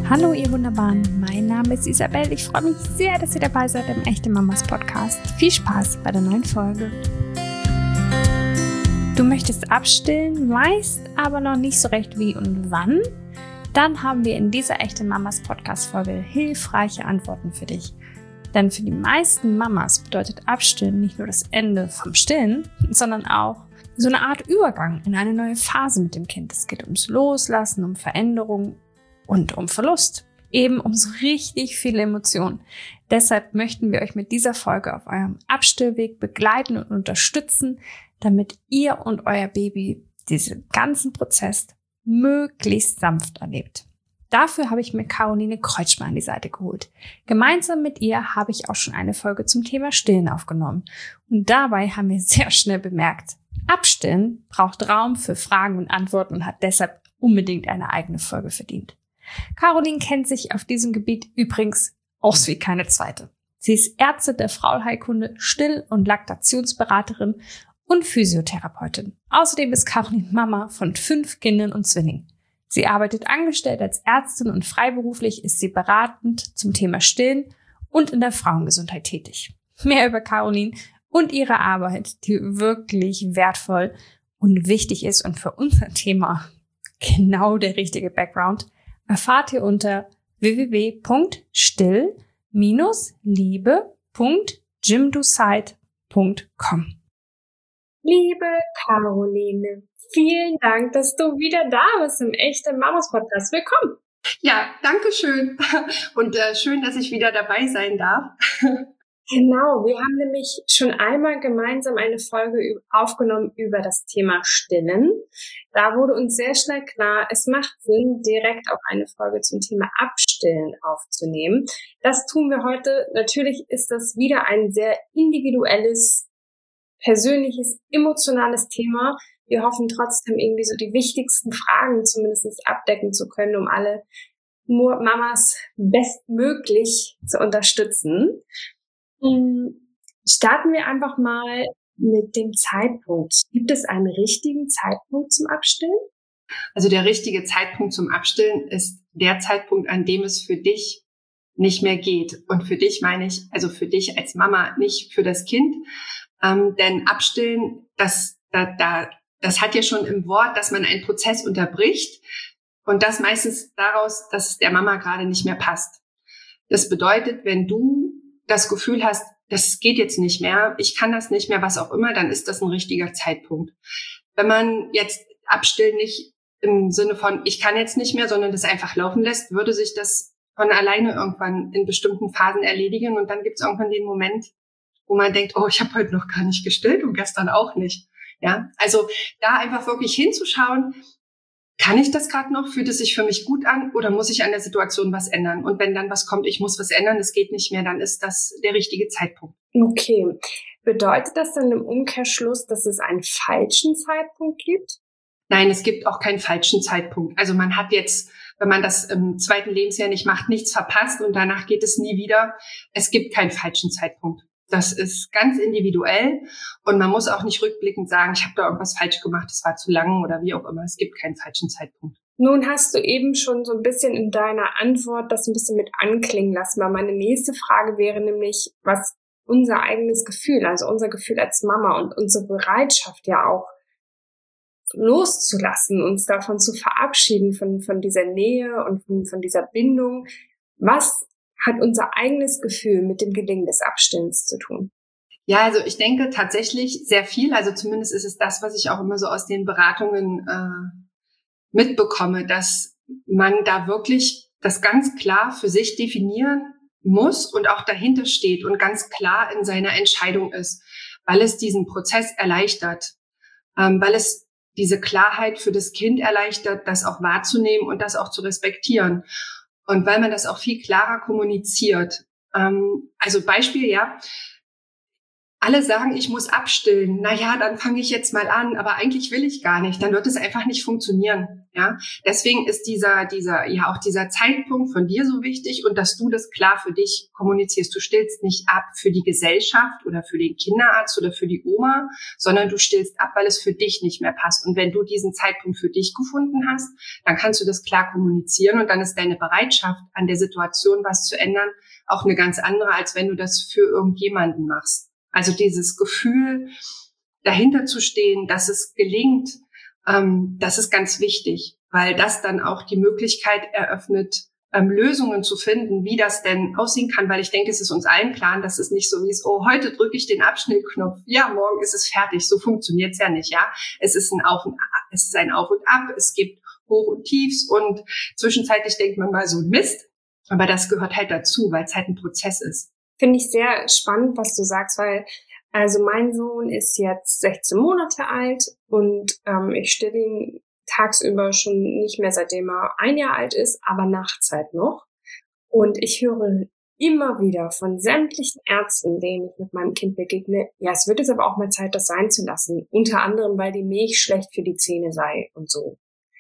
Hallo ihr Wunderbaren, mein Name ist Isabel. Ich freue mich sehr, dass ihr dabei seid im Echte Mamas Podcast. Viel Spaß bei der neuen Folge. Du möchtest abstillen, weißt aber noch nicht so recht wie und wann? Dann haben wir in dieser Echte Mamas Podcast Folge hilfreiche Antworten für dich. Denn für die meisten Mamas bedeutet Abstillen nicht nur das Ende vom Stillen, sondern auch so eine Art Übergang in eine neue Phase mit dem Kind. Es geht ums Loslassen, um Veränderung und um Verlust. Eben um so richtig viele Emotionen. Deshalb möchten wir euch mit dieser Folge auf eurem Abstillweg begleiten und unterstützen, damit ihr und euer Baby diesen ganzen Prozess möglichst sanft erlebt. Dafür habe ich mir Caroline Kreutschmer an die Seite geholt. Gemeinsam mit ihr habe ich auch schon eine Folge zum Thema Stillen aufgenommen. Und dabei haben wir sehr schnell bemerkt, Abstillen braucht Raum für Fragen und Antworten und hat deshalb unbedingt eine eigene Folge verdient. Caroline kennt sich auf diesem Gebiet übrigens aus wie keine zweite. Sie ist Ärztin der Frauenheilkunde, Still- und Laktationsberaterin und Physiotherapeutin. Außerdem ist Caroline Mama von 5 Kindern und Zwillingen. Sie arbeitet angestellt als Ärztin und freiberuflich ist sie beratend zum Thema Stillen und in der Frauengesundheit tätig. Mehr über Caroline und ihre Arbeit, die wirklich wertvoll und wichtig ist und für unser Thema genau der richtige Background, erfahrt ihr unter www.still-liebe.gymdocide.com. Liebe Caroline, vielen Dank, dass du wieder da bist im Echte Mamas Podcast. Willkommen. Ja, danke schön. Und schön, dass ich wieder dabei sein darf. Genau, wir haben nämlich schon einmal gemeinsam eine Folge aufgenommen über das Thema Stillen. Da wurde uns sehr schnell klar, es macht Sinn, direkt auch eine Folge zum Thema Abstillen aufzunehmen. Das tun wir heute. Natürlich ist das wieder ein sehr individuelles, persönliches, emotionales Thema. Wir hoffen trotzdem irgendwie so die wichtigsten Fragen zumindest abdecken zu können, um alle Mamas bestmöglich zu unterstützen. Starten wir einfach mal mit dem Zeitpunkt. Gibt es einen richtigen Zeitpunkt zum Abstillen? Also der richtige Zeitpunkt zum Abstillen ist der Zeitpunkt, an dem es für dich nicht mehr geht. Und für dich meine ich, also für dich als Mama, nicht für das Kind. Denn Abstillen, das hat ja schon im Wort, dass man einen Prozess unterbricht. Und das meistens daraus, dass es der Mama gerade nicht mehr passt. Das bedeutet, wenn du das Gefühl hast, das geht jetzt nicht mehr, ich kann das nicht mehr, was auch immer, dann ist das ein richtiger Zeitpunkt. Wenn man jetzt Abstillen nicht im Sinne von, ich kann jetzt nicht mehr, sondern das einfach laufen lässt, würde sich das von alleine irgendwann in bestimmten Phasen erledigen und dann gibt es irgendwann den Moment, wo man denkt, oh, ich habe heute noch gar nicht gestillt und gestern auch nicht. Ja, also da einfach wirklich hinzuschauen, kann ich das gerade noch? Fühlt es sich für mich gut an oder muss ich an der Situation was ändern? Und wenn dann was kommt, ich muss was ändern, es geht nicht mehr, dann ist das der richtige Zeitpunkt. Okay. Bedeutet das dann im Umkehrschluss, dass es einen falschen Zeitpunkt gibt? Nein, es gibt auch keinen falschen Zeitpunkt. Also man hat jetzt, wenn man das im 2. Lebensjahr nicht macht, nichts verpasst und danach geht es nie wieder. Es gibt keinen falschen Zeitpunkt. Das ist ganz individuell und man muss auch nicht rückblickend sagen, ich habe da irgendwas falsch gemacht, es war zu lang oder wie auch immer. Es gibt keinen falschen Zeitpunkt. Nun hast du eben schon so ein bisschen in deiner Antwort das ein bisschen mit anklingen lassen. Weil meine nächste Frage wäre nämlich, was unser eigenes Gefühl, also unser Gefühl als Mama und unsere Bereitschaft ja auch loszulassen, uns davon zu verabschieden, von dieser Nähe und von dieser Bindung. Was hat unser eigenes Gefühl mit dem Gelingen des Abstillens zu tun? Ja, also ich denke tatsächlich sehr viel. Also zumindest ist es das, was ich auch immer so aus den Beratungen mitbekomme, dass man da wirklich das ganz klar für sich definieren muss und auch dahinter steht und ganz klar in seiner Entscheidung ist, weil es diesen Prozess erleichtert, weil es diese Klarheit für das Kind erleichtert, das auch wahrzunehmen und das auch zu respektieren. Und weil man das auch viel klarer kommuniziert. Also Beispiel, ja, alle sagen, ich muss abstillen. Naja, dann fange ich jetzt mal an, aber eigentlich will ich gar nicht. Dann wird es einfach nicht funktionieren. Ja, deswegen ist dieser Zeitpunkt von dir so wichtig und dass du das klar für dich kommunizierst. Du stillst nicht ab für die Gesellschaft oder für den Kinderarzt oder für die Oma, sondern du stillst ab, weil es für dich nicht mehr passt. Und wenn du diesen Zeitpunkt für dich gefunden hast, dann kannst du das klar kommunizieren und dann ist deine Bereitschaft, an der Situation was zu ändern, auch eine ganz andere, als wenn du das für irgendjemanden machst. Also dieses Gefühl, dahinter zu stehen, dass es gelingt, das ist ganz wichtig, weil das dann auch die Möglichkeit eröffnet, Lösungen zu finden, wie das denn aussehen kann, weil ich denke, es ist uns allen klar, dass es nicht so ist, oh, heute drücke ich den Abschnittknopf, ja, morgen ist es fertig. So funktioniert's ja nicht, ja. Es ist ein Auf und Ab, es gibt Hoch und Tiefs und zwischenzeitlich denkt man mal so ein Mist, aber das gehört halt dazu, weil es halt ein Prozess ist. Finde ich sehr spannend, was du sagst, weil also mein Sohn ist jetzt 16 Monate alt und ich stille ihn tagsüber schon nicht mehr, seitdem er 1 Jahr alt ist, aber nachts halt noch. Und ich höre immer wieder von sämtlichen Ärzten, denen ich mit meinem Kind begegne, ja, es wird jetzt aber auch mal Zeit, das sein zu lassen. Unter anderem, weil die Milch schlecht für die Zähne sei und so.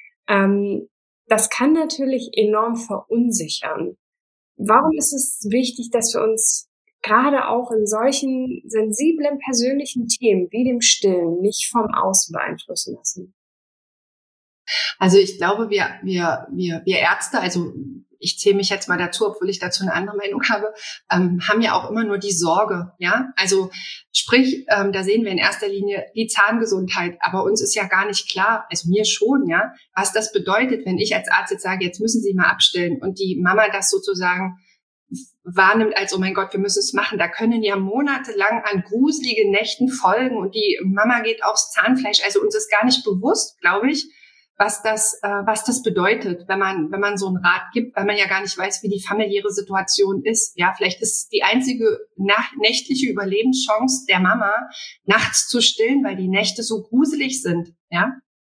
Das kann natürlich enorm verunsichern. Warum ist es wichtig, dass wir uns gerade auch in solchen sensiblen persönlichen Themen wie dem Stillen nicht vom Außen beeinflussen lassen? Also ich glaube, wir Ärzte, also ich zähle mich jetzt mal dazu, obwohl ich dazu eine andere Meinung habe, haben ja auch immer nur die Sorge, ja. Also sprich, da sehen wir in erster Linie die Zahngesundheit, aber uns ist ja gar nicht klar, also mir schon, ja, was das bedeutet, wenn ich als Arzt jetzt sage, jetzt müssen Sie mal abstillen und die Mama das sozusagen wahrnimmt als, oh mein Gott, wir müssen es machen. Da können ja monatelang an gruselige Nächten folgen und die Mama geht aufs Zahnfleisch. Also uns ist gar nicht bewusst, glaube ich, was das bedeutet, wenn man so einen Rat gibt, weil man ja gar nicht weiß, wie die familiäre Situation ist. Ja, vielleicht ist die einzige nächtliche Überlebenschance der Mama, nachts zu stillen, weil die Nächte so gruselig sind. Ja.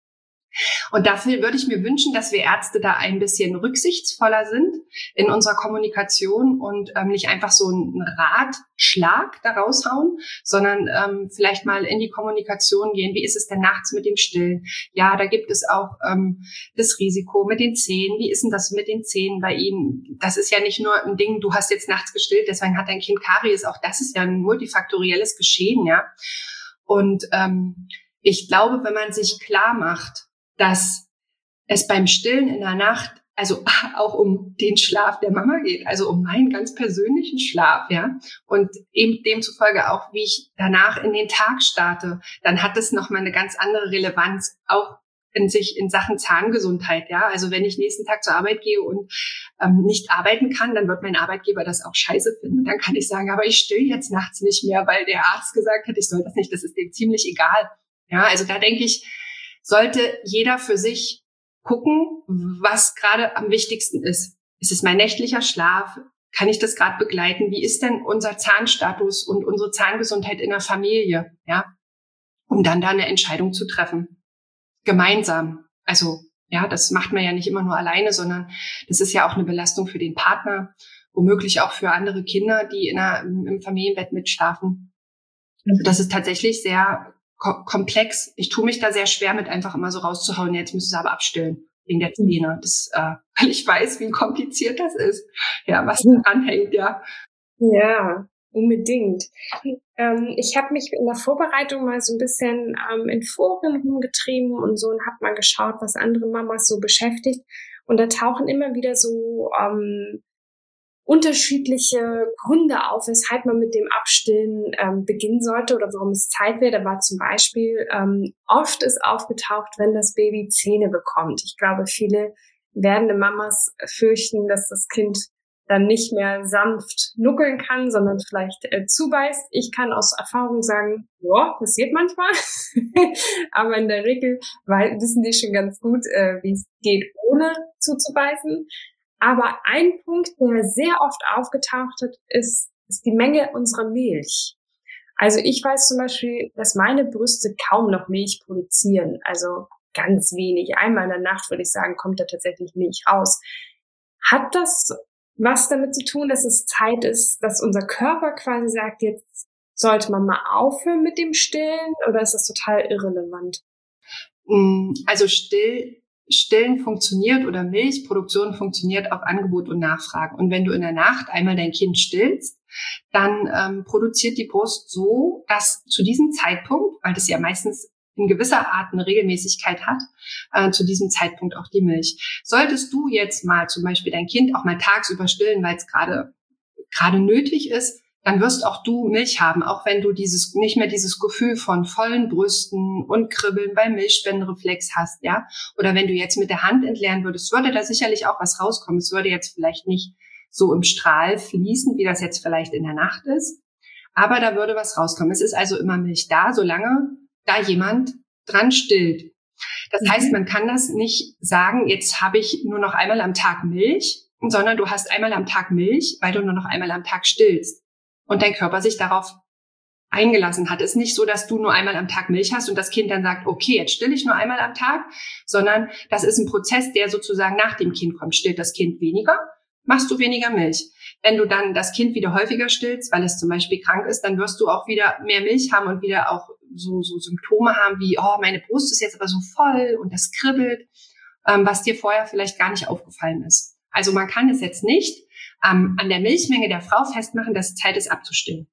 Und dafür würde ich mir wünschen, dass wir Ärzte da ein bisschen rücksichtsvoller sind in unserer Kommunikation und nicht einfach so einen Ratschlag da raushauen, sondern vielleicht mal in die Kommunikation gehen. Wie ist es denn nachts mit dem Stillen? Ja, da gibt es auch das Risiko mit den Zähnen. Wie ist denn das mit den Zähnen bei Ihnen? Das ist ja nicht nur ein Ding, du hast jetzt nachts gestillt, deswegen hat dein Kind Karies. Auch das ist ja ein multifaktorielles Geschehen, ja. Und ich glaube, wenn man sich klar macht, dass es beim Stillen in der Nacht, also auch um den Schlaf der Mama geht, also um meinen ganz persönlichen Schlaf, ja, und eben demzufolge auch, wie ich danach in den Tag starte, dann hat es nochmal eine ganz andere Relevanz, auch in Sachen Zahngesundheit, ja. Also wenn ich nächsten Tag zur Arbeit gehe und nicht arbeiten kann, dann wird mein Arbeitgeber das auch scheiße finden. Dann kann ich sagen, aber ich still jetzt nachts nicht mehr, weil der Arzt gesagt hat, ich soll das nicht. Das ist dem ziemlich egal. Ja, also da denke ich, sollte jeder für sich gucken, was gerade am wichtigsten ist. Ist es mein nächtlicher Schlaf? Kann ich das gerade begleiten? Wie ist denn unser Zahnstatus und unsere Zahngesundheit in der Familie? Ja, um dann da eine Entscheidung zu treffen. Gemeinsam. Also, ja, das macht man ja nicht immer nur alleine, sondern das ist ja auch eine Belastung für den Partner, womöglich auch für andere Kinder, die im Familienbett mitschlafen. Also das ist tatsächlich sehr komplex. Ich tue mich da sehr schwer mit, einfach immer so rauszuhauen, jetzt müssen sie aber abstillen wegen der Zähne. Das, weil ich weiß, wie kompliziert das ist. Ja, was dran hängt, ja. Ja, unbedingt. Ich habe mich in der Vorbereitung mal so ein bisschen in Foren rumgetrieben und so und habe mal geschaut, was andere Mamas so beschäftigt. Und da tauchen immer wieder so unterschiedliche Gründe auf, weshalb man mit dem Abstillen beginnen sollte oder warum es Zeit wäre. Da war zum Beispiel, oft ist aufgetaucht, wenn das Baby Zähne bekommt. Ich glaube, viele werdende Mamas fürchten, dass das Kind dann nicht mehr sanft nuckeln kann, sondern vielleicht zubeißt. Ich kann aus Erfahrung sagen, ja, passiert manchmal. Aber in der Regel wissen die schon ganz gut, wie es geht, ohne zuzubeißen. Aber ein Punkt, der sehr oft aufgetaucht hat, ist die Menge unserer Milch. Also ich weiß zum Beispiel, dass meine Brüste kaum noch Milch produzieren. Also ganz wenig. Einmal in der Nacht, würde ich sagen, kommt da tatsächlich Milch raus. Hat das was damit zu tun, dass es Zeit ist, dass unser Körper quasi sagt, jetzt sollte man mal aufhören mit dem Stillen oder ist das total irrelevant? Also Stillen funktioniert oder Milchproduktion funktioniert auf Angebot und Nachfrage. Und wenn du in der Nacht einmal dein Kind stillst, dann produziert die Brust so, dass zu diesem Zeitpunkt, weil das ja meistens in gewisser Art eine Regelmäßigkeit hat, zu diesem Zeitpunkt auch die Milch. Solltest du jetzt mal zum Beispiel dein Kind auch mal tagsüber stillen, weil es gerade nötig ist, dann wirst auch du Milch haben, auch wenn du nicht mehr dieses Gefühl von vollen Brüsten und Kribbeln beim Milchspendenreflex hast, ja. Oder wenn du jetzt mit der Hand entleeren würdest, würde da sicherlich auch was rauskommen. Es würde jetzt vielleicht nicht so im Strahl fließen, wie das jetzt vielleicht in der Nacht ist, aber da würde was rauskommen. Es ist also immer Milch da, solange da jemand dran stillt. Das heißt, man kann das nicht sagen, jetzt habe ich nur noch einmal am Tag Milch, sondern du hast einmal am Tag Milch, weil du nur noch einmal am Tag stillst. Und dein Körper sich darauf eingelassen hat. Es ist nicht so, dass du nur einmal am Tag Milch hast und das Kind dann sagt, okay, jetzt still ich nur einmal am Tag, sondern das ist ein Prozess, der sozusagen nach dem Kind kommt. Stillt das Kind weniger, machst du weniger Milch. Wenn du dann das Kind wieder häufiger stillst, weil es zum Beispiel krank ist, dann wirst du auch wieder mehr Milch haben und wieder auch so Symptome haben wie, oh, meine Brust ist jetzt aber so voll und das kribbelt, was dir vorher vielleicht gar nicht aufgefallen ist. Also man kann es jetzt nicht an der Milchmenge der Frau festmachen, dass es Zeit ist abzustillen.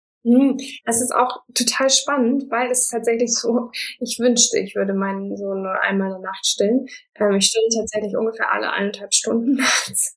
Das ist auch total spannend, weil es ist tatsächlich so, ich wünschte, ich würde meinen Sohn nur einmal in der Nacht stillen. Ich stille tatsächlich ungefähr alle 1,5 Stunden nachts.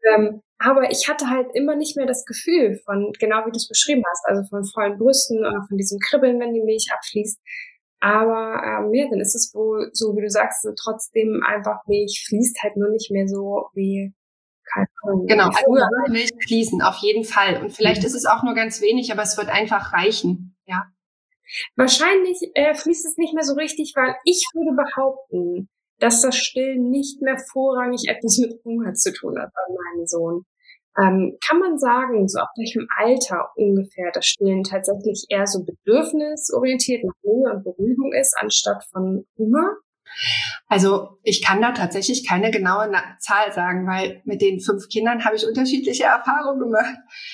Aber ich hatte halt immer nicht mehr das Gefühl von, genau wie du es beschrieben hast, also von vollen Brüsten oder von diesem Kribbeln, wenn die Milch abfließt. Aber dann ist es wohl so, wie du sagst, so trotzdem einfach Milch fließt halt nur nicht mehr so wie, keine Ahnung. Genau, also Milch fließen, auf jeden Fall. Und vielleicht ist es auch nur ganz wenig, aber es wird einfach reichen, ja. Wahrscheinlich fließt es nicht mehr so richtig, weil ich würde behaupten, dass das Stillen nicht mehr vorrangig etwas mit Hunger zu tun hat bei meinem Sohn. Kann man sagen, so ab welchem Alter ungefähr das Stillen tatsächlich eher so bedürfnisorientiert nach Hunger und Beruhigung ist, anstatt von Hunger? Also ich kann da tatsächlich keine genaue Zahl sagen, weil mit den 5 Kindern habe ich unterschiedliche Erfahrungen gemacht.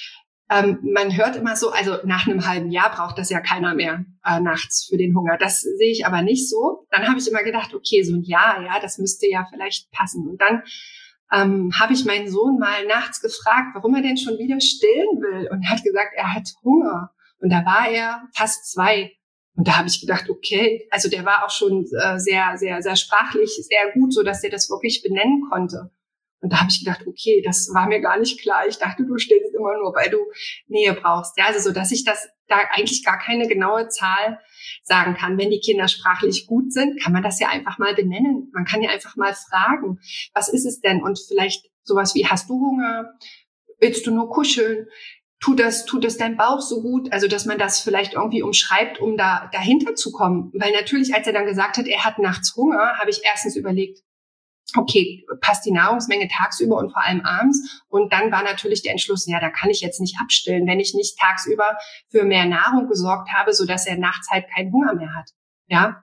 Man hört immer so, also nach einem halben Jahr braucht das ja keiner mehr nachts für den Hunger. Das sehe ich aber nicht so. Dann habe ich immer gedacht, okay, so ein Jahr, ja, das müsste ja vielleicht passen. Und dann habe ich meinen Sohn mal nachts gefragt, warum er denn schon wieder stillen will. Und er hat gesagt, er hat Hunger. Und da war er fast 2. Und da habe ich gedacht, okay, also der war auch schon sehr, sehr, sehr sprachlich, sehr gut, so dass er das wirklich benennen konnte. Und da habe ich gedacht, okay, das war mir gar nicht klar. Ich dachte, du stillst immer nur, weil du Nähe brauchst. Ja, also so, dass ich das da eigentlich gar keine genaue Zahl sagen kann. Wenn die Kinder sprachlich gut sind, kann man das ja einfach mal benennen. Man kann ja einfach mal fragen, was ist es denn? Und vielleicht sowas wie, hast du Hunger? Willst du nur kuscheln? Tut das dein Bauch so gut? Also, dass man das vielleicht irgendwie umschreibt, um dahinter zu kommen. Weil natürlich, als er dann gesagt hat, er hat nachts Hunger, habe ich erstens überlegt, okay, passt die Nahrungsmenge tagsüber und vor allem abends? Und dann war natürlich der Entschluss, ja, da kann ich jetzt nicht abstillen, wenn ich nicht tagsüber für mehr Nahrung gesorgt habe, so dass er nachts halt keinen Hunger mehr hat. Ja,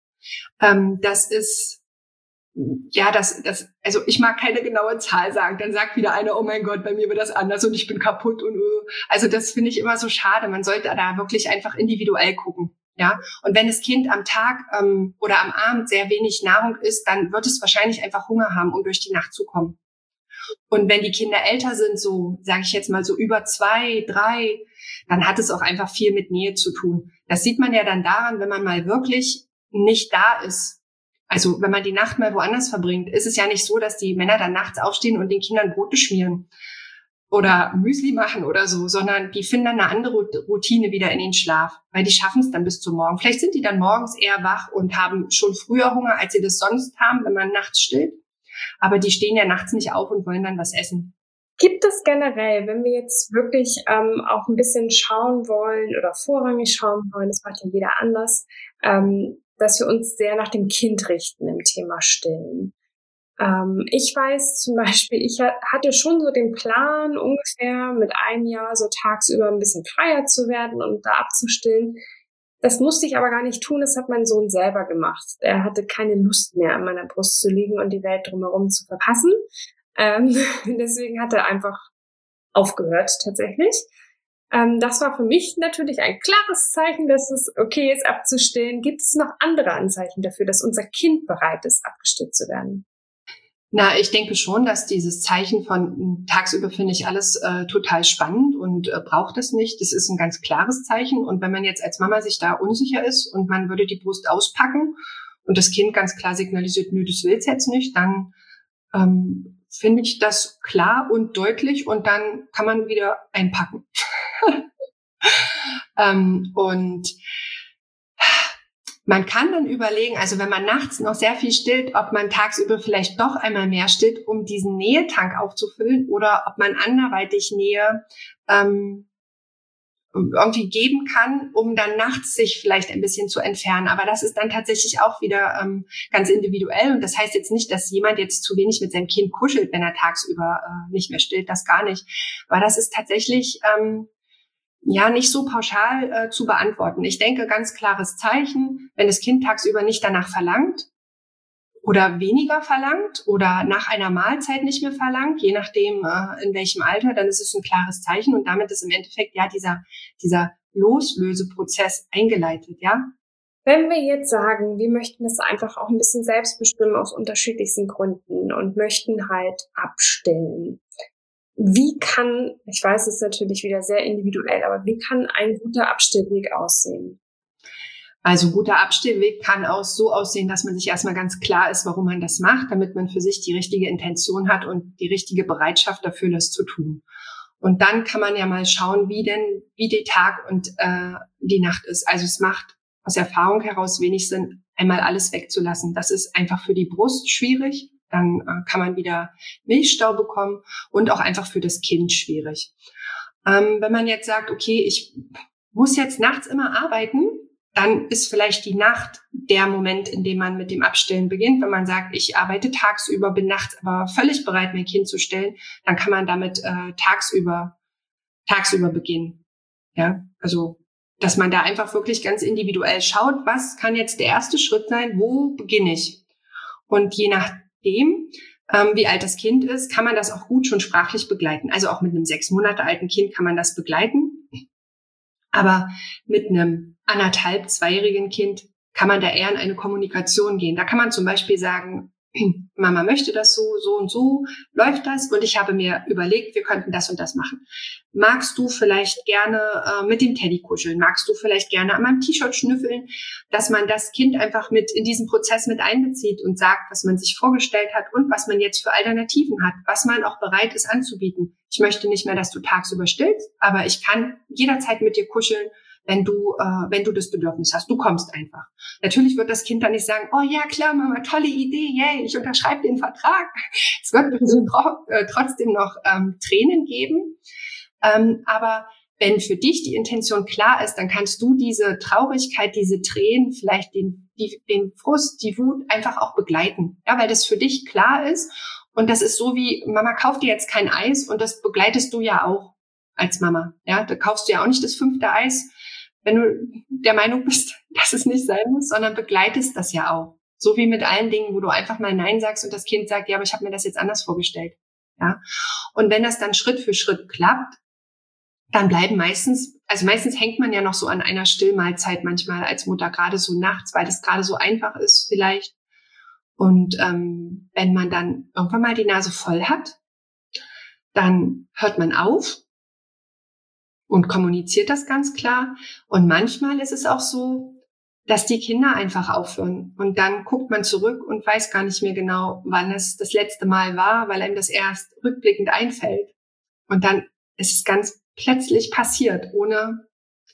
das ist, ja, also ich mag keine genaue Zahl sagen. Dann sagt wieder einer, oh mein Gott, bei mir wird das anders und ich bin kaputt und also das finde ich immer so schade. Man sollte da wirklich einfach individuell gucken. Ja, und wenn das Kind am Tag oder am Abend sehr wenig Nahrung isst, dann wird es wahrscheinlich einfach Hunger haben, um durch die Nacht zu kommen. Und wenn die Kinder älter sind, so sage ich jetzt mal so über 2, 3, dann hat es auch einfach viel mit Nähe zu tun. Das sieht man ja dann daran, wenn man mal wirklich nicht da ist. Also wenn man die Nacht mal woanders verbringt, ist es ja nicht so, dass die Männer dann nachts aufstehen und den Kindern Brote schmieren oder Müsli machen oder so, sondern die finden dann eine andere Routine wieder in den Schlaf, weil die schaffen es dann bis zum Morgen. Vielleicht sind die dann morgens eher wach und haben schon früher Hunger, als sie das sonst haben, wenn man nachts stillt. Aber die stehen ja nachts nicht auf und wollen dann was essen. Gibt es generell, wenn wir jetzt wirklich auch ein bisschen schauen wollen oder vorrangig schauen wollen, das macht ja jeder anders, dass wir uns sehr nach dem Kind richten im Thema Stillen? Ich weiß zum Beispiel, ich hatte schon so den Plan, ungefähr mit 1 Jahr so tagsüber ein bisschen freier zu werden und da abzustillen. Das musste ich aber gar nicht tun, das hat mein Sohn selber gemacht. Er hatte keine Lust mehr, an meiner Brust zu liegen und die Welt drumherum zu verpassen. Deswegen hat er einfach aufgehört tatsächlich. Das war für mich natürlich ein klares Zeichen, dass es okay ist, abzustillen. Gibt es noch andere Anzeichen dafür, dass unser Kind bereit ist, abgestillt zu werden? Na, ich denke schon, dass dieses Zeichen von tagsüber finde ich alles total spannend und braucht es nicht. Das ist ein ganz klares Zeichen. Und wenn man jetzt als Mama sich da unsicher ist und man würde die Brust auspacken und das Kind ganz klar signalisiert, nö, das will's jetzt nicht, dann finde ich das klar und deutlich und dann kann man wieder einpacken. Und man kann dann überlegen, also wenn man nachts noch sehr viel stillt, ob man tagsüber vielleicht doch einmal mehr stillt, um diesen Nähetank aufzufüllen oder ob man anderweitig Nähe irgendwie geben kann, um dann nachts sich vielleicht ein bisschen zu entfernen. Aber das ist dann tatsächlich auch wieder ganz individuell. Und das heißt jetzt nicht, dass jemand jetzt zu wenig mit seinem Kind kuschelt, wenn er tagsüber nicht mehr stillt. Das gar nicht. Aber das ist tatsächlich nicht so pauschal zu beantworten. Ich denke, ganz klares Zeichen, wenn das Kind tagsüber nicht danach verlangt oder weniger verlangt oder nach einer Mahlzeit nicht mehr verlangt, je nachdem in welchem Alter, dann ist es ein klares Zeichen und damit ist im Endeffekt ja dieser Loslöseprozess eingeleitet, ja. Wenn wir jetzt sagen, wir möchten das einfach auch ein bisschen selbst bestimmen aus unterschiedlichsten Gründen und möchten halt abstillen. Wie kann, ich weiß, es ist natürlich wieder sehr individuell, aber wie kann ein guter Abstillweg aussehen? Also guter Abstillweg kann auch so aussehen, dass man sich erstmal ganz klar ist, warum man das macht, damit man für sich die richtige Intention hat und die richtige Bereitschaft dafür, das zu tun. Und dann kann man ja mal schauen, wie die Tag und die Nacht ist. Also es macht aus Erfahrung heraus wenig Sinn, einmal alles wegzulassen. Das ist einfach für die Brust schwierig. Dann kann man wieder Milchstau bekommen und auch einfach für das Kind schwierig. Wenn man jetzt sagt, okay, ich muss jetzt nachts immer arbeiten, dann ist vielleicht die Nacht der Moment, in dem man mit dem Abstillen beginnt. Wenn man sagt, ich arbeite tagsüber, bin nachts aber völlig bereit, mein Kind zu stillen, dann kann man damit tagsüber beginnen. Ja, also dass man da einfach wirklich ganz individuell schaut, was kann jetzt der erste Schritt sein, wo beginne ich? Und je nachdem, wie alt das Kind ist, kann man das auch gut schon sprachlich begleiten. Also auch mit einem 6 Monate alten Kind kann man das begleiten. Aber mit einem 1,5-, 2-jährigen Kind kann man da eher in eine Kommunikation gehen. Da kann man zum Beispiel sagen, Mama möchte das so und so läuft das und ich habe mir überlegt, wir könnten das und das machen. Magst du vielleicht gerne mit dem Teddy kuscheln? Magst du vielleicht gerne an meinem T-Shirt schnüffeln? Dass man das Kind einfach mit in diesen Prozess mit einbezieht und sagt, was man sich vorgestellt hat und was man jetzt für Alternativen hat, was man auch bereit ist anzubieten. Ich möchte nicht mehr, dass du tagsüber stillst, aber ich kann jederzeit mit dir kuscheln, wenn du das Bedürfnis hast. Du kommst einfach. Natürlich wird das Kind dann nicht sagen, oh ja, klar, Mama, tolle Idee, yay, ich unterschreibe den Vertrag. Es wird trotzdem noch Tränen geben. Aber wenn für dich die Intention klar ist, dann kannst du diese Traurigkeit, diese Tränen, vielleicht den Frust, die Wut einfach auch begleiten. Ja, weil das für dich klar ist. Und das ist so wie, Mama kauft dir jetzt kein Eis und das begleitest du ja auch als Mama. Ja, da kaufst du ja auch nicht das 5. Eis, wenn du der Meinung bist, dass es nicht sein muss, sondern begleitest das ja auch. So wie mit allen Dingen, wo du einfach mal Nein sagst und das Kind sagt, ja, aber ich habe mir das jetzt anders vorgestellt. Ja. Und wenn das dann Schritt für Schritt klappt, dann bleiben meistens hängt man ja noch so an einer Stillmahlzeit manchmal als Mutter, gerade so nachts, weil das gerade so einfach ist vielleicht. Und wenn man dann irgendwann mal die Nase voll hat, dann hört man auf und kommuniziert das ganz klar. Und manchmal ist es auch so, dass die Kinder einfach aufhören. Und dann guckt man zurück und weiß gar nicht mehr genau, wann es das letzte Mal war, weil einem das erst rückblickend einfällt. Und dann ist es ganz plötzlich passiert, ohne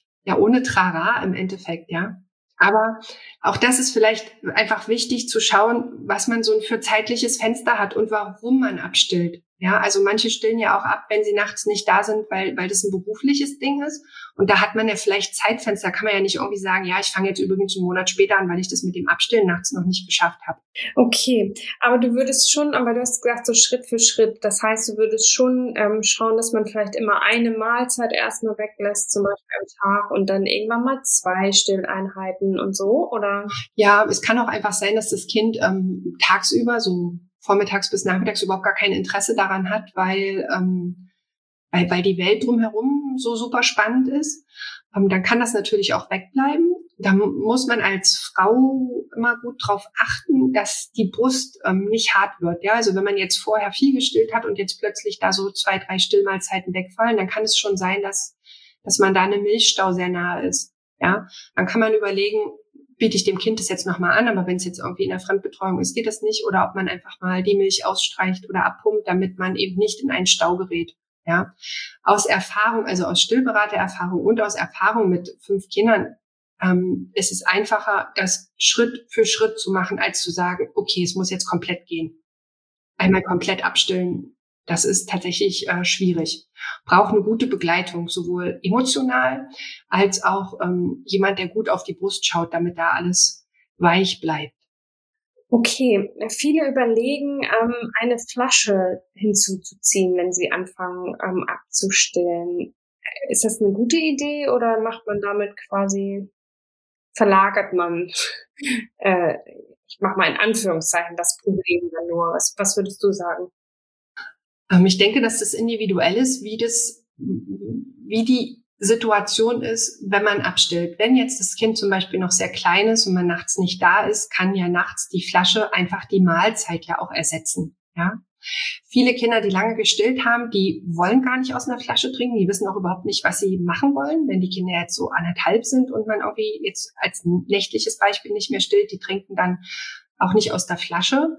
Trara im Endeffekt, ja. Aber auch das ist vielleicht einfach wichtig zu schauen, was man so für zeitliches Fenster hat und warum man abstillt. Ja, also manche stillen ja auch ab, wenn sie nachts nicht da sind, weil das ein berufliches Ding ist. Und da hat man ja vielleicht Zeitfenster. Kann man ja nicht irgendwie sagen, ja, ich fange jetzt übrigens einen Monat später an, weil ich das mit dem Abstillen nachts noch nicht geschafft habe. Okay, aber du hast gesagt, so Schritt für Schritt. Das heißt, du würdest schon schauen, dass man vielleicht immer eine Mahlzeit erstmal weglässt, zum Beispiel am Tag, und dann irgendwann mal 2 Stilleinheiten und so, oder? Ja, es kann auch einfach sein, dass das Kind tagsüber so vormittags bis nachmittags überhaupt gar kein Interesse daran hat, weil weil die Welt drumherum so super spannend ist, dann kann das natürlich auch wegbleiben. Da muss man als Frau immer gut drauf achten, dass die Brust nicht hart wird. Ja, also wenn man jetzt vorher viel gestillt hat und jetzt plötzlich da so 2, 3 Stillmahlzeiten wegfallen, dann kann es schon sein, dass man da einem Milchstau sehr nahe ist. Ja, dann kann man überlegen, biete ich dem Kind das jetzt nochmal an, aber wenn es jetzt irgendwie in der Fremdbetreuung ist, geht das nicht. Oder ob man einfach mal die Milch ausstreicht oder abpumpt, damit man eben nicht in einen Stau gerät. Ja, aus Erfahrung, also aus Stillberatererfahrung und aus Erfahrung mit 5 Kindern, ist es einfacher, das Schritt für Schritt zu machen, als zu sagen, okay, es muss jetzt komplett gehen. Einmal komplett abstillen, das ist tatsächlich schwierig. Braucht eine gute Begleitung, sowohl emotional als auch jemand, der gut auf die Brust schaut, damit da alles weich bleibt. Okay, viele überlegen, eine Flasche hinzuzuziehen, wenn sie anfangen abzustillen. Ist das eine gute Idee oder macht man damit quasi, verlagert man, ich mache mal in Anführungszeichen, das Problem dann nur? Was würdest du sagen? Ich denke, dass das individuell ist, wie die Situation ist, wenn man abstillt. Wenn jetzt das Kind zum Beispiel noch sehr klein ist und man nachts nicht da ist, kann ja nachts die Flasche einfach die Mahlzeit ja auch ersetzen. Ja? Viele Kinder, die lange gestillt haben, die wollen gar nicht aus einer Flasche trinken. Die wissen auch überhaupt nicht, was sie machen wollen. Wenn die Kinder jetzt so 1,5 sind und man irgendwie jetzt als nächtliches Beispiel nicht mehr stillt, die trinken dann auch nicht aus der Flasche.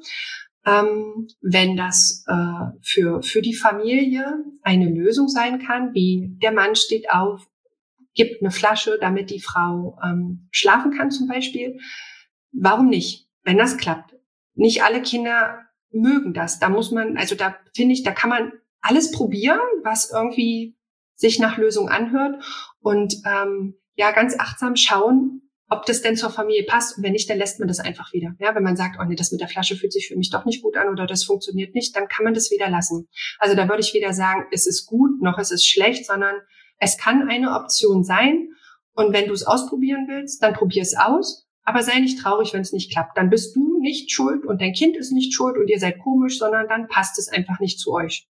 Wenn das für die Familie eine Lösung sein kann, wie der Mann steht auf, gibt eine Flasche, damit die Frau schlafen kann zum Beispiel. Warum nicht, wenn das klappt? Nicht alle Kinder mögen das. Da finde ich, da kann man alles probieren, was irgendwie sich nach Lösung anhört und ganz achtsam schauen, ob das denn zur Familie passt. Und wenn nicht, dann lässt man das einfach wieder. Ja, wenn man sagt, oh nee, das mit der Flasche fühlt sich für mich doch nicht gut an oder das funktioniert nicht, dann kann man das wieder lassen. Also da würde ich weder sagen, es ist gut, noch es ist schlecht, sondern es kann eine Option sein. Und wenn du es ausprobieren willst, dann probier es aus. Aber sei nicht traurig, wenn es nicht klappt. Dann bist du nicht schuld und dein Kind ist nicht schuld und ihr seid komisch, sondern dann passt es einfach nicht zu euch.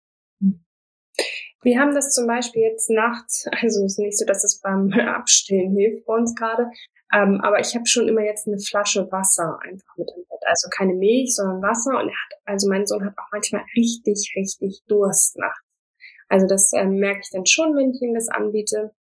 Wir haben das zum Beispiel jetzt nachts, also es ist nicht so, dass es beim Abstillen hilft bei uns gerade, aber ich habe schon immer jetzt eine Flasche Wasser einfach mit im Bett. Also keine Milch, sondern Wasser. Und mein Sohn hat auch manchmal richtig, richtig Durst nachts. Also das merke ich dann schon, wenn ich ihm das anbiete.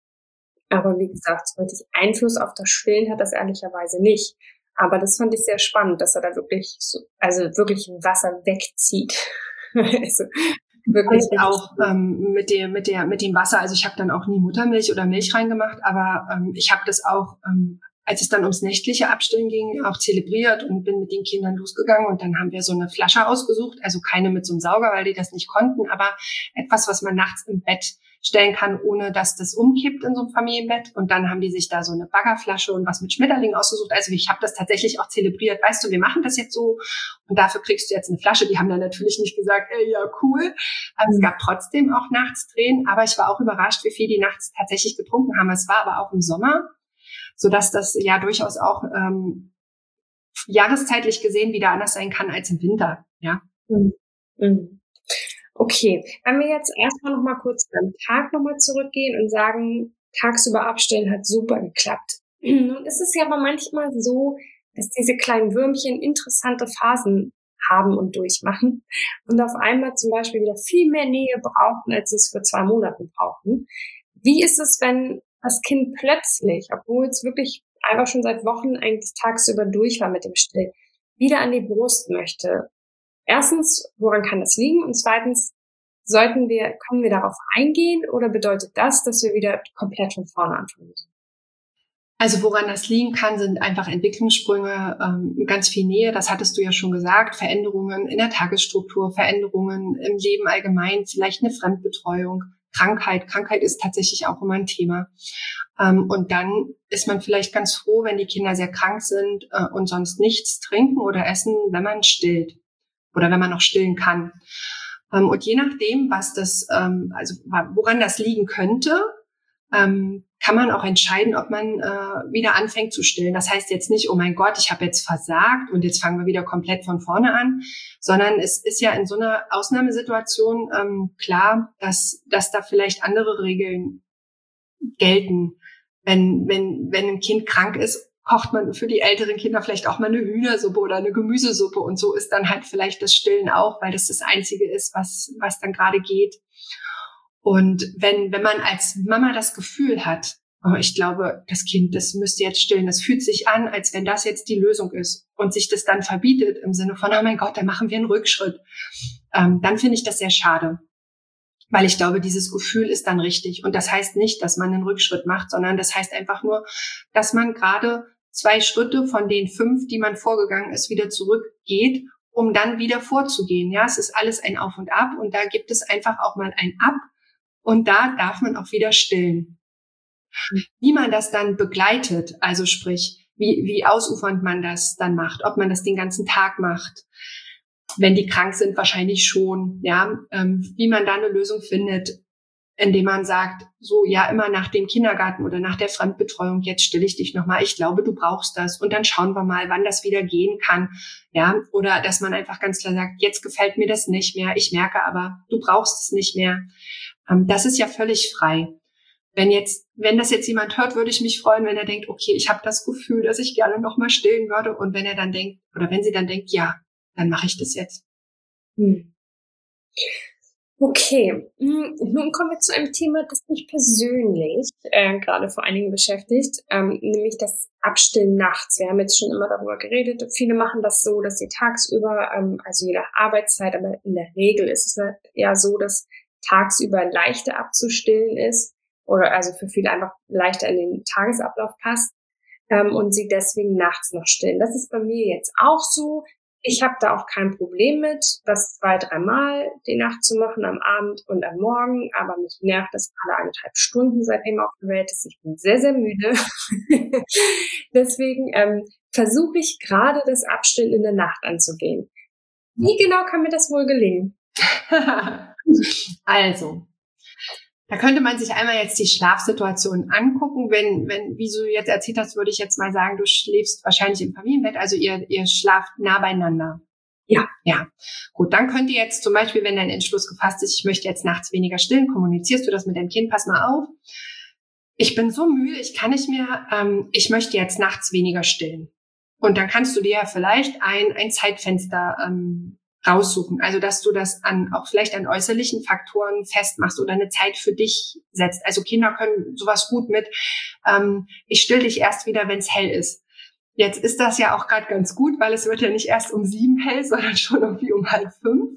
Aber wie gesagt, so richtig Einfluss auf das Stillen hat das ehrlicherweise nicht. Aber das fand ich sehr spannend, dass er da wirklich wirklich Wasser wegzieht. Also wirklich auch mit dem Wasser. Also ich habe dann auch nie Muttermilch oder Milch reingemacht, aber ich habe das auch, als es dann ums nächtliche Abstillen ging, auch zelebriert und bin mit den Kindern losgegangen und dann haben wir so eine Flasche ausgesucht, also keine mit so einem Sauger, weil die das nicht konnten, aber etwas, was man nachts im Bett stellen kann, ohne dass das umkippt in so einem Familienbett. Und dann haben die sich da so eine Baggerflasche und was mit Schmetterlingen ausgesucht. Also ich habe das tatsächlich auch zelebriert. Weißt du, wir machen das jetzt so und dafür kriegst du jetzt eine Flasche. Die haben dann natürlich nicht gesagt, ey, ja, cool. Also es gab trotzdem auch nachts Tränen, aber ich war auch überrascht, wie viel die nachts tatsächlich getrunken haben. Es war aber auch im Sommer, sodass das ja durchaus auch jahreszeitlich gesehen wieder anders sein kann als im Winter. Ja. Mhm. Okay, wenn wir jetzt erstmal noch mal kurz beim Tag noch mal zurückgehen und sagen, tagsüber abstillen hat super geklappt. Nun ist es ja aber manchmal so, dass diese kleinen Würmchen interessante Phasen haben und durchmachen und auf einmal zum Beispiel wieder viel mehr Nähe brauchen, als sie es für 2 Monaten brauchen. Wie ist es, wenn das Kind plötzlich, obwohl es wirklich einfach schon seit Wochen eigentlich tagsüber durch war mit dem Stillen, wieder an die Brust möchte? Erstens, woran kann das liegen? Und zweitens, können wir darauf eingehen oder bedeutet das, dass wir wieder komplett von vorne anfangen müssen? Also woran das liegen kann, sind einfach Entwicklungssprünge, ganz viel Nähe, das hattest du ja schon gesagt, Veränderungen in der Tagesstruktur, Veränderungen im Leben allgemein, vielleicht eine Fremdbetreuung, Krankheit. Krankheit ist tatsächlich auch immer ein Thema. Und dann ist man vielleicht ganz froh, wenn die Kinder sehr krank sind und sonst nichts trinken oder essen, wenn man stillt. Oder wenn man noch stillen kann. Und je nachdem, woran das liegen könnte, kann man auch entscheiden, ob man wieder anfängt zu stillen. Das heißt jetzt nicht, oh mein Gott, ich habe jetzt versagt und jetzt fangen wir wieder komplett von vorne an, sondern es ist ja in so einer Ausnahmesituation klar, dass da vielleicht andere Regeln gelten. Wenn ein Kind krank ist, kocht man für die älteren Kinder vielleicht auch mal eine Hühnersuppe oder eine Gemüsesuppe und so ist dann halt vielleicht das Stillen auch, weil das Einzige ist, was dann gerade geht. Und wenn man als Mama das Gefühl hat, oh, ich glaube, das Kind, das müsste jetzt stillen, das fühlt sich an, als wenn das jetzt die Lösung ist und sich das dann verbietet im Sinne von, oh mein Gott, da machen wir einen Rückschritt, dann finde ich das sehr schade. Weil ich glaube, dieses Gefühl ist dann richtig. Und das heißt nicht, dass man einen Rückschritt macht, sondern das heißt einfach nur, dass man gerade 2 Schritte von den 5, die man vorgegangen ist, wieder zurückgeht, um dann wieder vorzugehen. Ja, es ist alles ein Auf und Ab und da gibt es einfach auch mal ein Ab und da darf man auch wieder stillen. Wie man das dann begleitet, also sprich, wie ausufernd man das dann macht, ob man das den ganzen Tag macht, wenn die krank sind, wahrscheinlich schon, ja, wie man da eine Lösung findet, indem man sagt, so, ja, immer nach dem Kindergarten oder nach der Fremdbetreuung, jetzt stille ich dich nochmal, ich glaube, du brauchst das und dann schauen wir mal, wann das wieder gehen kann, ja, oder dass man einfach ganz klar sagt, jetzt gefällt mir das nicht mehr, ich merke aber, du brauchst es nicht mehr. Das ist ja völlig frei. Wenn das jetzt jemand hört, würde ich mich freuen, wenn er denkt, okay, ich habe das Gefühl, dass ich gerne nochmal stillen würde und wenn er dann denkt, oder wenn sie dann denkt, ja, dann mache ich das jetzt. Okay, nun kommen wir zu einem Thema, das mich persönlich gerade vor einigen beschäftigt, nämlich das Abstillen nachts. Wir haben jetzt schon immer darüber geredet. Viele machen das so, dass sie tagsüber, also je nach Arbeitszeit, aber in der Regel ist es ja so, dass tagsüber leichter abzustillen ist oder also für viele einfach leichter in den Tagesablauf passt und sie deswegen nachts noch stillen. Das ist bei mir jetzt auch so. Ich habe da auch kein Problem mit, das 2-3 Mal die Nacht zu machen, am Abend und am Morgen, aber mich nervt das alle 1,5 Stunden, seitdem er auf der Welt ist. Ich bin sehr, sehr müde. Deswegen versuche ich gerade das Abstillen in der Nacht anzugehen. Wie genau kann mir das wohl gelingen? Also, da könnte man sich einmal jetzt die Schlafsituation angucken. Wie du jetzt erzählt hast, würde ich jetzt mal sagen, du schläfst wahrscheinlich im Familienbett, also ihr schlaft nah beieinander. Ja. Ja. Gut, dann könnt ihr jetzt zum Beispiel, wenn dein Entschluss gefasst ist, ich möchte jetzt nachts weniger stillen, kommunizierst du das mit deinem Kind, pass mal auf. Ich bin so müde, ich kann nicht mehr, ich möchte jetzt nachts weniger stillen. Und dann kannst du dir ja vielleicht ein Zeitfenster raussuchen. Also, dass du das auch vielleicht an äußerlichen Faktoren festmachst oder eine Zeit für dich setzt. Also, Kinder können sowas gut mit, ich still dich erst wieder, wenn es hell ist. Jetzt ist das ja auch gerade ganz gut, weil es wird ja nicht erst um 7 hell, sondern schon irgendwie um 4:30,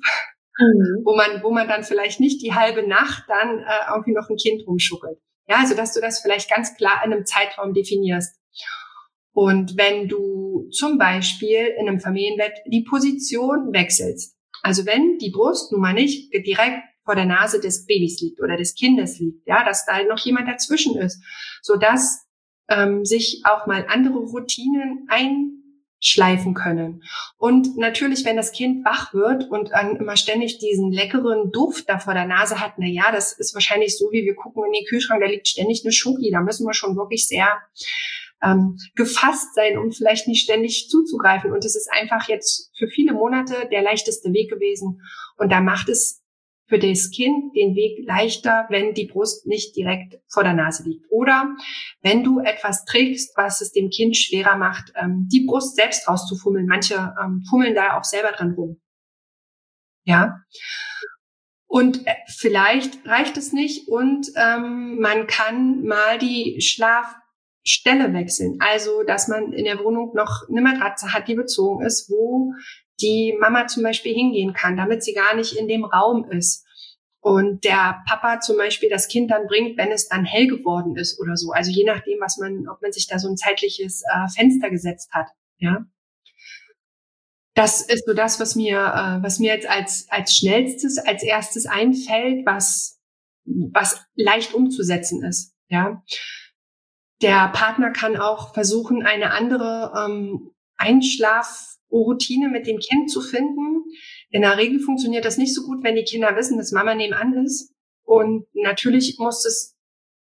wo man dann vielleicht nicht die halbe Nacht dann irgendwie noch ein Kind rumschuckelt. Ja, also, dass du das vielleicht ganz klar in einem Zeitraum definierst. Und wenn du zum Beispiel in einem Familienbett die Position wechselst, also wenn die Brust nun mal nicht direkt vor der Nase des Babys liegt oder des Kindes liegt, ja, dass da noch jemand dazwischen ist, sodass sich auch mal andere Routinen einschleifen können. Und natürlich, wenn das Kind wach wird und dann immer ständig diesen leckeren Duft da vor der Nase hat, na ja, das ist wahrscheinlich so, wie wir gucken in den Kühlschrank, da liegt ständig eine Schoki, da müssen wir schon wirklich sehr gefasst sein, um vielleicht nicht ständig zuzugreifen. Und es ist einfach jetzt für viele Monate der leichteste Weg gewesen. Und da macht es für das Kind den Weg leichter, wenn die Brust nicht direkt vor der Nase liegt. Oder wenn du etwas trägst, was es dem Kind schwerer macht, die Brust selbst rauszufummeln. Manche fummeln da auch selber dran rum. Ja. Und vielleicht reicht es nicht und man kann mal die Schlafstelle wechseln. Also, dass man in der Wohnung noch eine Matratze hat, die bezogen ist, wo die Mama zum Beispiel hingehen kann, damit sie gar nicht in dem Raum ist. Und der Papa zum Beispiel das Kind dann bringt, wenn es dann hell geworden ist oder so. Also je nachdem, ob man sich da so ein zeitliches Fenster gesetzt hat. Ja. Das ist so das, was mir jetzt als schnellstes, als erstes einfällt, was leicht umzusetzen ist. Ja. Der Partner kann auch versuchen, eine andere Einschlafroutine mit dem Kind zu finden. In der Regel funktioniert das nicht so gut, wenn die Kinder wissen, dass Mama nebenan ist. Und natürlich muss es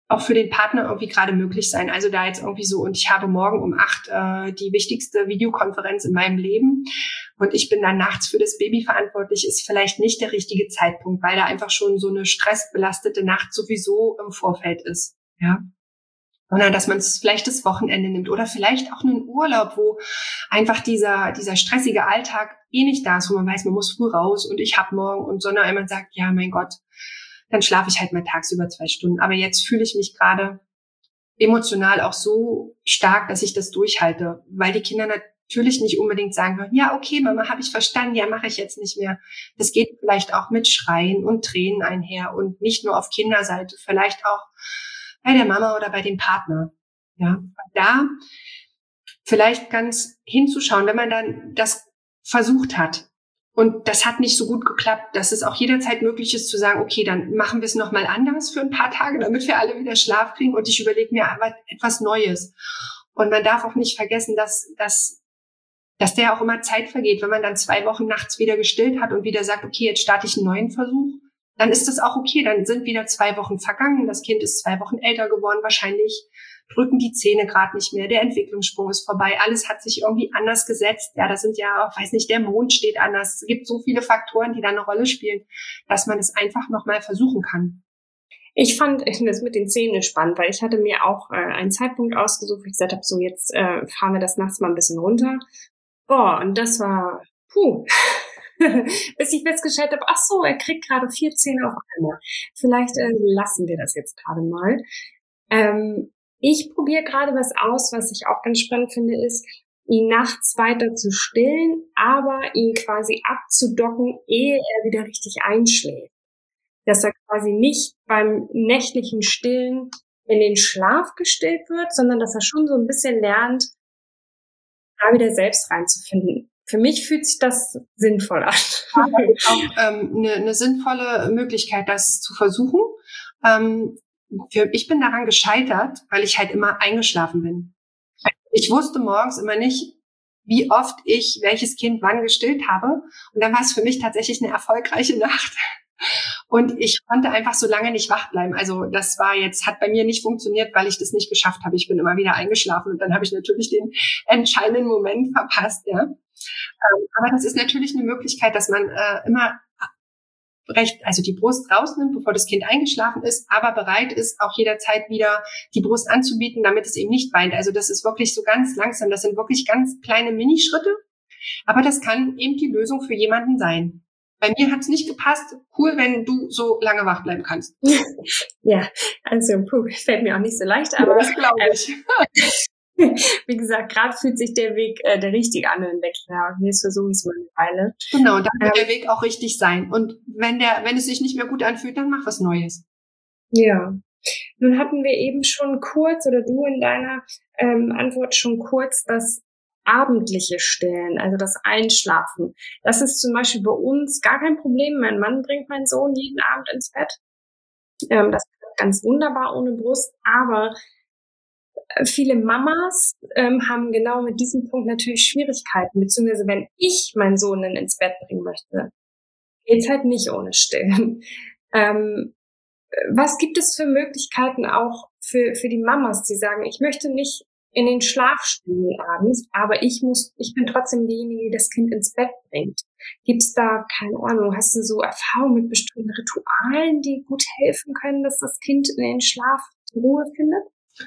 auch für den Partner irgendwie gerade möglich sein. Also da jetzt irgendwie so, und ich habe morgen um 8 die wichtigste Videokonferenz in meinem Leben und ich bin dann nachts für das Baby verantwortlich, ist vielleicht nicht der richtige Zeitpunkt, weil da einfach schon so eine stressbelastete Nacht sowieso im Vorfeld ist, ja. Sondern dass man es vielleicht das Wochenende nimmt oder vielleicht auch einen Urlaub, wo einfach dieser stressige Alltag nicht da ist, wo man weiß, man muss früh raus und ich hab morgen, und sondern einmal sagt, ja, mein Gott, dann schlafe ich halt mal tagsüber 2 Stunden. Aber jetzt fühle ich mich gerade emotional auch so stark, dass ich das durchhalte, weil die Kinder natürlich nicht unbedingt sagen können, ja, okay, Mama, habe ich verstanden, ja, mache ich jetzt nicht mehr. Das geht vielleicht auch mit Schreien und Tränen einher und nicht nur auf Kinderseite, vielleicht auch bei der Mama oder bei dem Partner. Ja, und da vielleicht ganz hinzuschauen, wenn man dann das versucht hat und das hat nicht so gut geklappt, dass es auch jederzeit möglich ist zu sagen, okay, dann machen wir es nochmal anders für ein paar Tage, damit wir alle wieder Schlaf kriegen und ich überlege mir aber etwas Neues. Und man darf auch nicht vergessen, dass der auch immer Zeit vergeht. Wenn man dann 2 Wochen nachts wieder gestillt hat und wieder sagt, okay, jetzt starte ich einen neuen Versuch, dann ist das auch okay. Dann sind wieder 2 Wochen vergangen. Das Kind ist 2 Wochen älter geworden. Wahrscheinlich drücken die Zähne gerade nicht mehr. Der Entwicklungssprung ist vorbei. Alles hat sich irgendwie anders gesetzt. Ja, das sind ja, weiß nicht, der Mond steht anders. Es gibt so viele Faktoren, die da eine Rolle spielen, dass man es einfach nochmal versuchen kann. Ich fand das mit den Zähnen spannend, weil ich hatte mir auch einen Zeitpunkt ausgesucht, wo ich gesagt habe, so jetzt fahren wir das nachts mal ein bisschen runter. Boah, und das war, bis ich festgestellt habe, ach so, er kriegt gerade 4 Zähne auf einmal. Vielleicht lassen wir das jetzt gerade mal. Ich probiere gerade was aus, was ich auch ganz spannend finde, ist, ihn nachts weiter zu stillen, aber ihn quasi abzudocken, ehe er wieder richtig einschläft. Dass er quasi nicht beim nächtlichen Stillen in den Schlaf gestillt wird, sondern dass er schon so ein bisschen lernt, da wieder selbst reinzufinden. Für mich fühlt sich das sinnvoll an. Auch eine sinnvolle Möglichkeit, das zu versuchen. Ich bin daran gescheitert, weil ich halt immer eingeschlafen bin. Ich wusste morgens immer nicht, wie oft ich welches Kind wann gestillt habe. Und dann war es für mich tatsächlich eine erfolgreiche Nacht. Und ich konnte einfach so lange nicht wach bleiben. Also das hat bei mir nicht funktioniert, weil ich das nicht geschafft habe. Ich bin immer wieder eingeschlafen und dann habe ich natürlich den entscheidenden Moment verpasst. Ja. Aber das ist natürlich eine Möglichkeit, dass man immer also die Brust rausnimmt, bevor das Kind eingeschlafen ist, aber bereit ist, auch jederzeit wieder die Brust anzubieten, damit es eben nicht weint. Also das ist wirklich so ganz langsam. Das sind wirklich ganz kleine Minischritte. Aber das kann eben die Lösung für jemanden sein. Bei mir hat's nicht gepasst. Cool, wenn du so lange wach bleiben kannst. Ja, also fällt mir auch nicht so leicht, aber das glaube ich. Wie gesagt, gerade fühlt sich der Weg der richtige an und wegschlagen. Jetzt versuche ich es mal eine Weile. Genau, dann wird der Weg auch richtig sein. Und wenn es sich nicht mehr gut anfühlt, dann mach was Neues. Ja. Nun hatten wir eben schon kurz, oder du in deiner Antwort schon kurz, das abendliche Stillen, also das Einschlafen. Das ist zum Beispiel bei uns gar kein Problem. Mein Mann bringt meinen Sohn jeden Abend ins Bett. Das ist ganz wunderbar ohne Brust, aber viele Mamas haben genau mit diesem Punkt natürlich Schwierigkeiten, beziehungsweise wenn ich meinen Sohn dann ins Bett bringen möchte, geht's halt nicht ohne Stillen. Was gibt es für Möglichkeiten auch für die Mamas, die sagen, ich möchte nicht in den Schlaf stillen abends, aber ich bin trotzdem diejenige, die das Kind ins Bett bringt. Gibt's da, keine Ahnung, hast du so Erfahrungen mit bestimmten Ritualen, die gut helfen können, dass das Kind in den Schlaf Ruhe findet?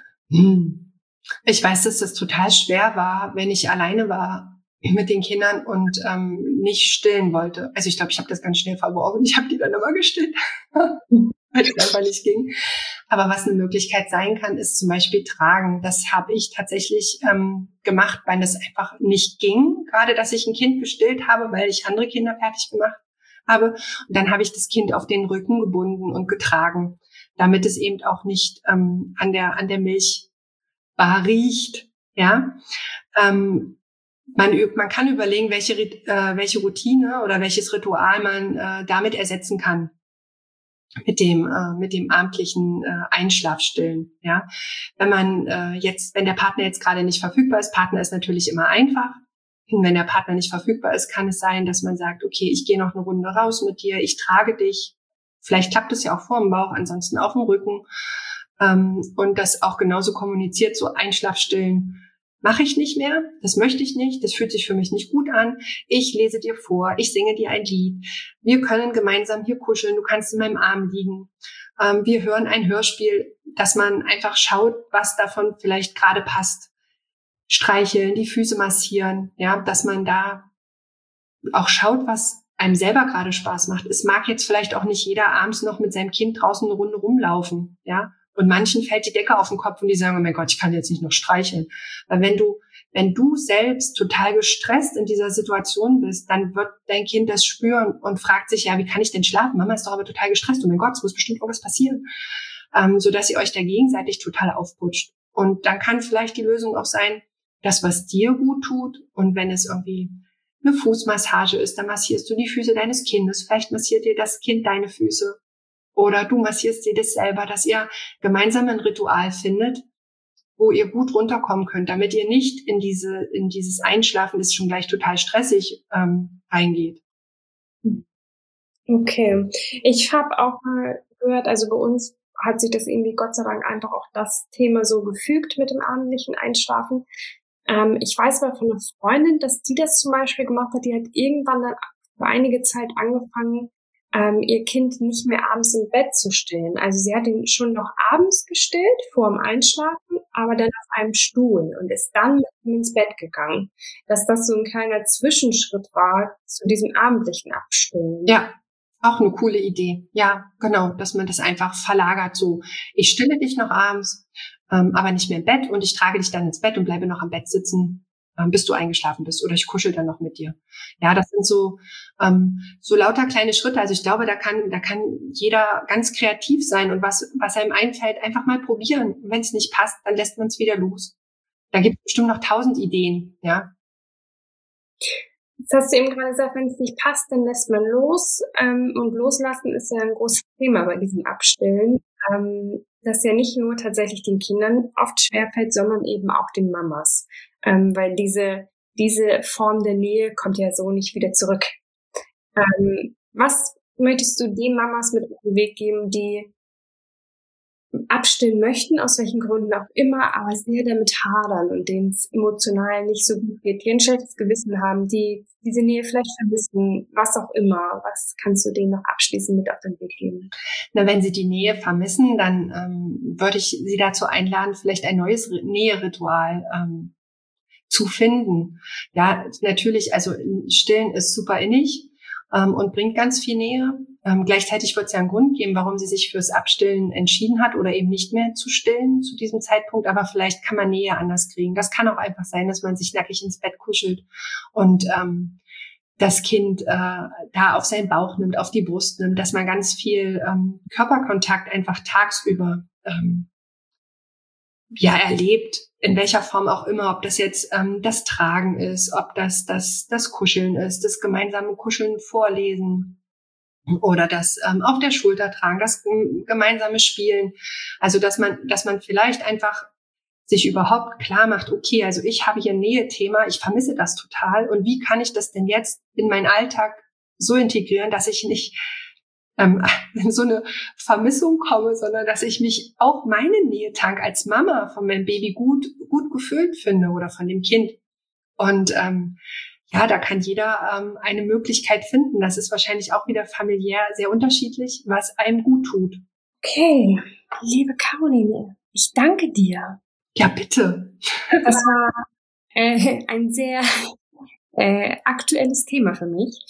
Ich weiß, dass das total schwer war, wenn ich alleine war mit den Kindern und nicht stillen wollte. Also ich glaube, ich habe das ganz schnell verworfen. Ich habe die dann immer gestillt, weil es einfach nicht ging. Aber was eine Möglichkeit sein kann, ist zum Beispiel tragen. Das habe ich tatsächlich gemacht, weil es einfach nicht ging. Gerade, dass ich ein Kind gestillt habe, weil ich andere Kinder fertig gemacht habe. Und dann habe ich das Kind auf den Rücken gebunden und getragen, damit es eben auch nicht an der Milchbar riecht. Ja, man kann überlegen, welche Routine oder welches Ritual man damit ersetzen kann. Mit dem abendlichen Einschlafstillen, ja. Wenn der Partner jetzt gerade nicht verfügbar ist, Partner ist natürlich immer einfach. Und wenn der Partner nicht verfügbar ist, kann es sein, dass man sagt, okay, ich gehe noch eine Runde raus mit dir, ich trage dich. Vielleicht klappt es ja auch vor dem Bauch, ansonsten auf dem Rücken. und das auch genauso kommuniziert, so Einschlafstillen mache ich nicht mehr, das möchte ich nicht, das fühlt sich für mich nicht gut an. Ich lese dir vor, ich singe dir ein Lied. Wir können gemeinsam hier kuscheln, du kannst in meinem Arm liegen. Wir hören ein Hörspiel, dass man einfach schaut, was davon vielleicht gerade passt. Streicheln, die Füße massieren, ja, dass man da auch schaut, was einem selber gerade Spaß macht. Es mag jetzt vielleicht auch nicht jeder abends noch mit seinem Kind draußen eine Runde rumlaufen, ja. Und manchen fällt die Decke auf den Kopf und die sagen, oh mein Gott, ich kann jetzt nicht noch streicheln. Weil wenn du selbst total gestresst in dieser Situation bist, dann wird dein Kind das spüren und fragt sich, ja, wie kann ich denn schlafen? Mama ist doch aber total gestresst. Oh mein Gott, es muss bestimmt irgendwas passieren. Sodass ihr euch da gegenseitig total aufputscht. Und dann kann vielleicht die Lösung auch sein, das, was dir gut tut. Und wenn es irgendwie eine Fußmassage ist, dann massierst du die Füße deines Kindes. Vielleicht massiert dir das Kind deine Füße. Oder du massierst dir das selber, dass ihr gemeinsam ein Ritual findet, wo ihr gut runterkommen könnt, damit ihr nicht in dieses Einschlafen, das schon gleich total stressig reingeht. Okay. Ich habe auch mal gehört, also bei uns hat sich das irgendwie Gott sei Dank einfach auch das Thema so gefügt mit dem abendlichen Einschlafen. Ich weiß mal von einer Freundin, dass die das zum Beispiel gemacht hat, die hat irgendwann dann für einige Zeit angefangen, ihr Kind nicht mehr abends im Bett zu stillen. Also sie hat ihn schon noch abends gestillt, vor dem Einschlafen, aber dann auf einem Stuhl und ist dann mit ihm ins Bett gegangen. Dass das so ein kleiner Zwischenschritt war zu diesem abendlichen Abstillen. Ja, auch eine coole Idee. Ja, genau, dass man das einfach verlagert so. Ich stille dich noch abends, aber nicht mehr im Bett und ich trage dich dann ins Bett und bleibe noch am Bett sitzen, bis du eingeschlafen bist oder ich kuschel dann noch mit dir. Ja, das sind so lauter kleine Schritte. Also ich glaube, da kann jeder ganz kreativ sein und was einem einfällt, einfach mal probieren. Und wenn es nicht passt, dann lässt man es wieder los. Da gibt es bestimmt noch 1000 Ideen, ja. Jetzt hast du eben gerade gesagt, wenn es nicht passt, dann lässt man los. Und loslassen ist ja ein großes Thema bei diesem Abstillen. Das ja nicht nur tatsächlich den Kindern oft schwerfällt, sondern eben auch den Mamas. Weil diese Form der Nähe kommt ja so nicht wieder zurück. Was möchtest du den Mamas mit auf den Weg geben, die abstillen möchten, aus welchen Gründen auch immer, aber sehr damit hadern und denen es emotional nicht so gut geht, die ein schlechtes Gewissen haben, die diese Nähe vielleicht vermissen, was auch immer. Was kannst du denen noch abschließend mit auf den Weg geben? Na, wenn sie die Nähe vermissen, dann würde ich sie dazu einladen, vielleicht ein neues Näheritual zu finden. Ja, natürlich, also Stillen ist super innig und bringt ganz viel Nähe. Gleichzeitig wird es ja einen Grund geben, warum sie sich fürs Abstillen entschieden hat oder eben nicht mehr zu stillen zu diesem Zeitpunkt. Aber vielleicht kann man Nähe anders kriegen. Das kann auch einfach sein, dass man sich nackig ins Bett kuschelt und das Kind da auf seinen Bauch nimmt, auf die Brust nimmt, dass man ganz viel Körperkontakt einfach tagsüber erlebt, in welcher Form auch immer, ob das jetzt das Tragen ist, ob das Kuscheln ist, das gemeinsame Kuscheln, Vorlesen oder das auf der Schulter tragen, das gemeinsame Spielen. Also dass man vielleicht einfach sich überhaupt klar macht, okay, also ich habe hier ein Nähe-Thema, ich vermisse das total und wie kann ich das denn jetzt in meinen Alltag so integrieren, dass ich nicht in so eine Vermissung komme, sondern dass ich mich auch meinen Nähetank als Mama von meinem Baby gut gefüllt finde oder von dem Kind. Und da kann jeder eine Möglichkeit finden. Das ist wahrscheinlich auch wieder familiär sehr unterschiedlich, was einem gut tut. Okay, liebe Caroline, ich danke dir. Ja, bitte. Das war ein sehr aktuelles Thema für mich.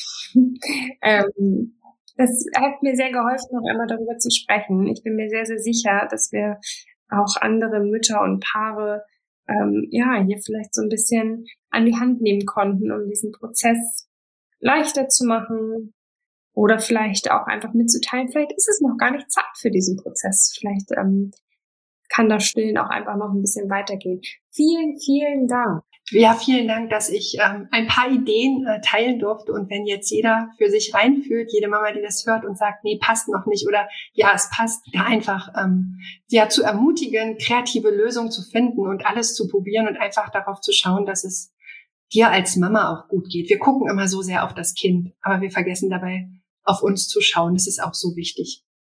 Das hat mir sehr geholfen, noch einmal darüber zu sprechen. Ich bin mir sehr, sehr sicher, dass wir auch andere Mütter und Paare hier vielleicht so ein bisschen an die Hand nehmen konnten, um diesen Prozess leichter zu machen oder vielleicht auch einfach mitzuteilen, vielleicht ist es noch gar nicht Zeit für diesen Prozess. Vielleicht kann das Stillen auch einfach noch ein bisschen weitergehen. Vielen, vielen Dank. Ja, vielen Dank, dass ich ein paar Ideen teilen durfte. Und wenn jetzt jeder für sich reinfühlt, jede Mama, die das hört und sagt, nee, passt noch nicht oder ja, es passt, da einfach zu ermutigen, kreative Lösungen zu finden und alles zu probieren und einfach darauf zu schauen, dass es dir als Mama auch gut geht. Wir gucken immer so sehr auf das Kind, aber wir vergessen dabei, auf uns zu schauen. Das ist auch so wichtig.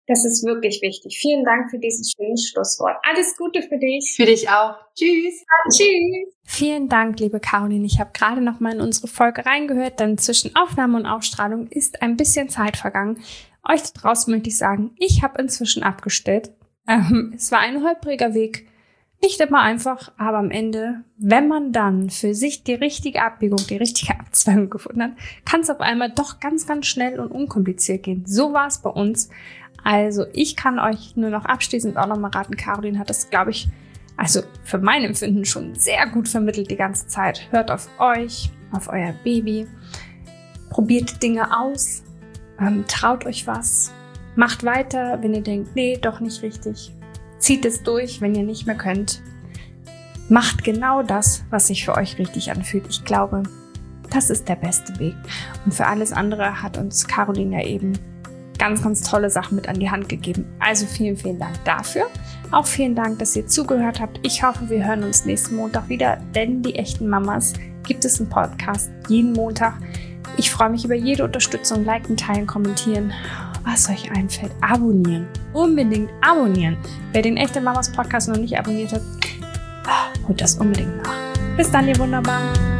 Das ist wirklich wichtig. Vielen Dank für dieses schöne Schlusswort. Alles Gute für dich. Für dich auch. Tschüss. Tschüss. Vielen Dank, liebe Caroline. Ich habe gerade noch mal in unsere Folge reingehört, denn zwischen Aufnahme und Ausstrahlung ist ein bisschen Zeit vergangen. Euch da draußen möchte ich sagen, ich habe inzwischen abgestellt. Es war ein holpriger Weg. Nicht immer einfach, aber am Ende, wenn man dann für sich die richtige Abbiegung, die richtige Abzweigung gefunden hat, kann es auf einmal doch ganz, ganz schnell und unkompliziert gehen. So war es bei uns. Also ich kann euch nur noch abschließend auch nochmal raten, Caroline hat das, glaube ich, also für mein Empfinden schon sehr gut vermittelt die ganze Zeit. Hört auf euch, auf euer Baby, probiert Dinge aus, traut euch was, macht weiter, wenn ihr denkt, nee, doch nicht richtig. Zieht es durch, wenn ihr nicht mehr könnt. Macht genau das, was sich für euch richtig anfühlt. Ich glaube, das ist der beste Weg. Und für alles andere hat uns Caroline ja eben ganz, ganz tolle Sachen mit an die Hand gegeben. Also vielen, vielen Dank dafür. Auch vielen Dank, dass ihr zugehört habt. Ich hoffe, wir hören uns nächsten Montag wieder, denn die echten Mamas gibt es im Podcast jeden Montag. Ich freue mich über jede Unterstützung. Liken, teilen, kommentieren. Was euch einfällt, abonnieren. Unbedingt abonnieren. Wer den echten Mamas Podcast noch nicht abonniert hat, holt das unbedingt nach. Bis dann, ihr Wunderbaren.